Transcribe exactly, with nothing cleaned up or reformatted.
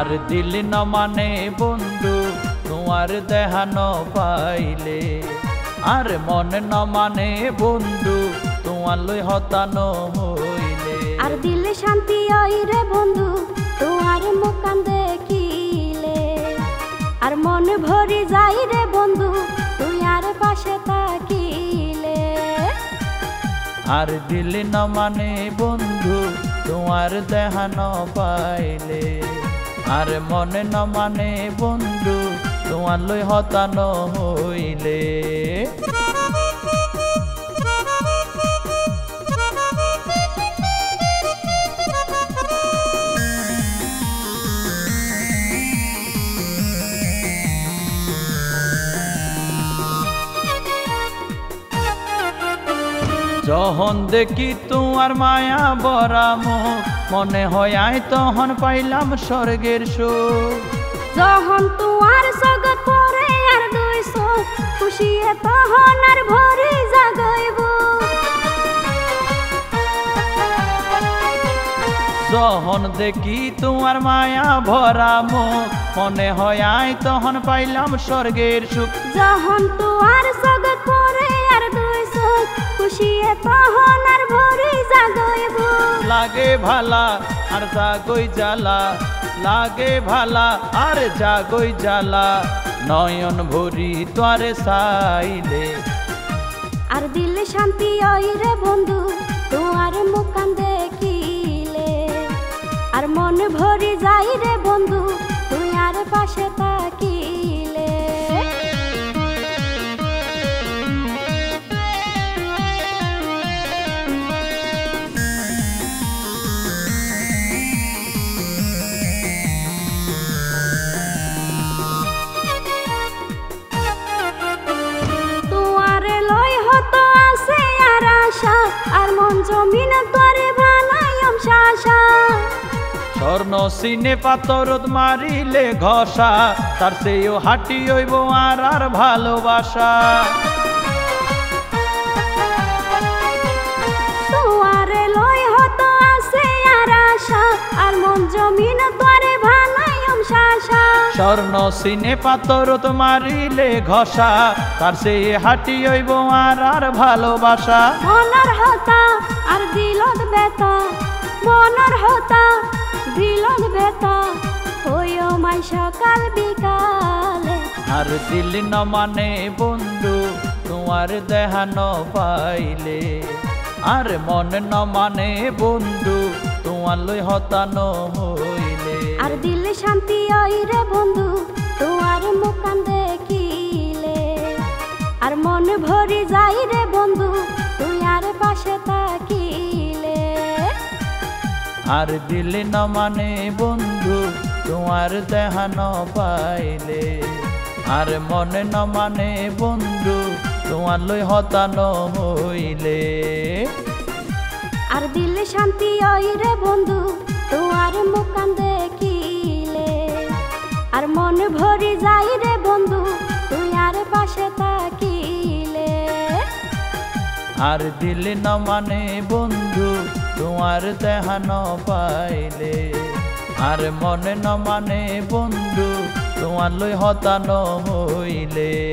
আর দিল ন মানে বন্ধু তোমার দেহানো পাইলে আর মন ন মানে বন্ধু তোমার লই হতানো হইলে আর দিলে শান্তি ওই রে বন্ধু তোমার মুখান দেখিলে আর মন ভরে যাই রে বন্ধু তুই আর পাশে থাকিলে আর দিল ন মানে বন্ধু তোমার দেহানো পাইলে আর মনে ন মানে বন্ধু তোমার লই হতানো হইলে যখন দেখি তোমার মায়া বরা মুখ মনে হয় আয় তখন পাইলাম স্বর্গের সুখ যখন তোমার জগৎ পরে আর দুই চোখ খুশিয়ে তখন আর ভরে জাগাইব যখন দেখি তোমার মায়া ভরা মুখ মনে হয় আয় তখন পাইলাম স্বর্গের সুখ যখন তোমার জগৎ পরে আর দুই চোখ খুশিয়ে তখন আর ভরে জাগাইব লাগে ভালা আর জাগই জ্বালা লাগে ভালা আর জাগই জ্বালা নয়ন ভরি তোরে চাইলে আর দিলে শান্তি ওই রে বন্ধু তোমার মুখান দেখিলে আর মন ভরে যাই রে বন্ধু তুই আর পাশে থাকিলে আর মন জমিন তোরে বানাইম শাসা স্বর্ণ সিনে পাতরত মারিলে ঘষা তার সেও হাঁটি হইব আর আর ভালোবাসা তোয়ারে লই হতো আছে আর আশা আর মন জমিন তোরে বানাইম শাসা স্বর্ণ সিনে পাতরত মারিলে ঘষা তার সে হাঁটি হইব আর আর ভালোবাসা মনের হতা আর দিলত বেতা মনের হতা দিলত বেতা হইও মাই সকাল বিকালে আর দিল ন মানে বন্ধু তোমার দেহানো পাইলে আর মন ন মানে বন্ধু তোমার লই হতানো হইলে আর দিলে শান্তি ওই রে বন্ধু তোমার মুখান দেখিলে আর মন ভরে যাই রে বন্ধু তুই আর পাশে থাকিলে আর দিল ন মানে বন্ধু তোমার দেহানো পাইলে আর মনে ন মানে বন্ধু তোমার লই হতানো হইলে আর দিলে শান্তি ওই রে বন্ধু তোমার মুখান দেখিলে আর মন ভরে যাই রে বন্ধু তুই আর পাশে থাকিলে আর দিল ন মানে বন্ধু তোমার দেহানো পাইলে আর মনে ন মানে বন্ধু তোমার লই হতানো হইলে।